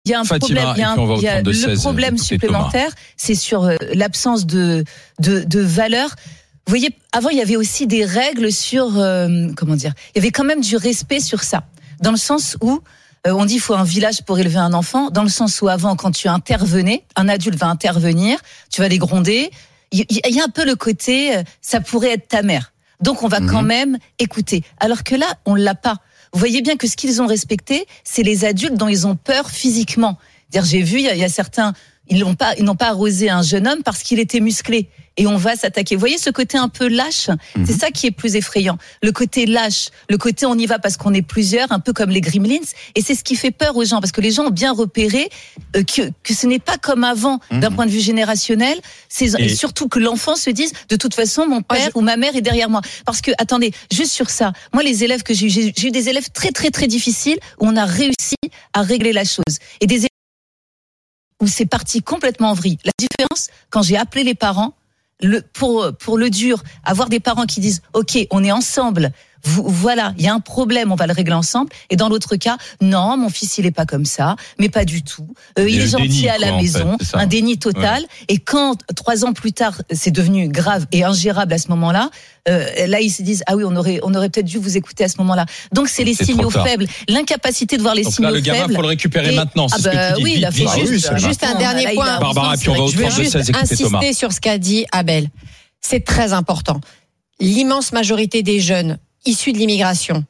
Il y a un Fatima, problème, il y a le problème supplémentaire, c'est sur l'absence de valeur. Vous voyez, avant il y avait aussi des règles sur il y avait quand même du respect sur ça, dans le sens où on dit il faut un village pour élever un enfant, dans le sens où avant quand tu intervenais, un adulte va intervenir, tu vas les gronder. Il y a un peu le côté ça pourrait être ta mère, donc on va quand même écouter. Alors que là on l'a pas. Vous voyez bien que ce qu'ils ont respecté, c'est les adultes dont ils ont peur physiquement. C'est-à-dire, j'ai vu, il y a certains, ils n'ont pas arrosé un jeune homme parce qu'il était musclé. Et on va s'attaquer. Vous voyez ce côté un peu lâche, c'est ça qui est plus effrayant. Le côté lâche, le côté on y va parce qu'on est plusieurs, un peu comme les Gremlins. Et c'est ce qui fait peur aux gens, parce que les gens ont bien repéré que ce n'est pas comme avant d'un point de vue générationnel. Et surtout que l'enfant se dise, de toute façon, mon père ou ma mère est derrière moi. Parce que, attendez, juste sur ça, moi les élèves que j'ai eu des élèves très très très difficiles où on a réussi à régler la chose. Et des élèves où c'est parti complètement en vrille. La différence, quand j'ai appelé les parents, pour le dur, avoir des parents qui disent OK, on est ensemble, voilà, il y a un problème, on va le régler ensemble. Et dans l'autre cas, non, mon fils il est pas comme ça, mais pas du tout. Il est gentil à la maison, en fait, un déni total. Ouais. Et quand 3 ans plus tard, c'est devenu grave et ingérable à ce moment-là, là ils se disent ah oui, on aurait peut-être dû vous écouter à ce moment-là. Donc c'est les signaux faibles, l'incapacité de voir les signaux faibles. Donc là, le gamin faut le récupérer maintenant. C'est ce que tu dis. Oui, il a fait juste un dernier point. Barbara, puis on va au 32-16 écouter Thomas. Insister sur ce qu'a dit Abel. C'est très important. L'immense majorité des jeunes issus de l'immigration,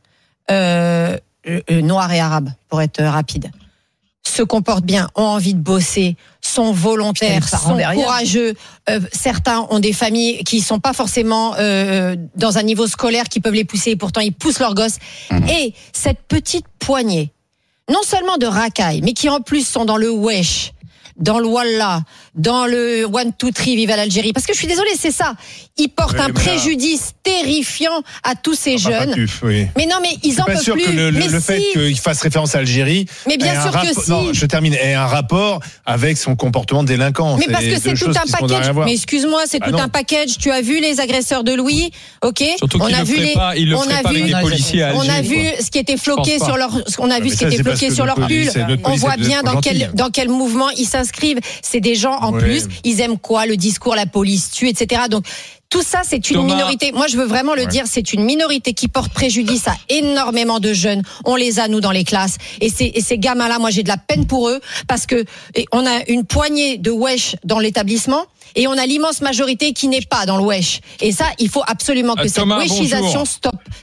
noirs et arabes, pour être rapide, se comportent bien, ont envie de bosser, sont volontaires, sont courageux. Certains ont des familles qui sont pas forcément dans un niveau scolaire qui peuvent les pousser, et pourtant ils poussent leurs gosses. Et cette petite poignée, non seulement de racailles, mais qui en plus sont dans le wesh, dans le Wallah, dans le 1, 2, 3, vive à l'Algérie. Parce que je suis désolée, c'est ça. Ils portent un préjudice terrifiant à tous ces jeunes. Mais non, mais ils en peuvent plus. Je suis pas sûr que le fait qu'il fasse référence à l'Algérie. Mais bien sûr que si. Non, je termine. Ait un rapport avec son comportement délinquant. Mais parce que c'est tout un package. Mais excuse-moi, c'est tout un package. Tu as vu les agresseurs de Louis, ok? Surtout qu'ils ne feraient pas avec des policiers à Alger. On a vu ce qui était floqué sur leur, sur leur pull. On voit bien dans quel mouvement ils s'inscrivent. C'est des gens en plus, ils aiment quoi? Le discours, la police tue, etc. Donc tout ça, c'est une minorité. Moi, je veux vraiment le dire, c'est une minorité qui porte préjudice à énormément de jeunes. On les a, nous, dans les classes. Et ces gamins-là, moi, j'ai de la peine pour eux parce que on a une poignée de wesh dans l'établissement et on a l'immense majorité qui n'est pas dans le wesh. Et ça, il faut absolument que cette weishisation stoppe.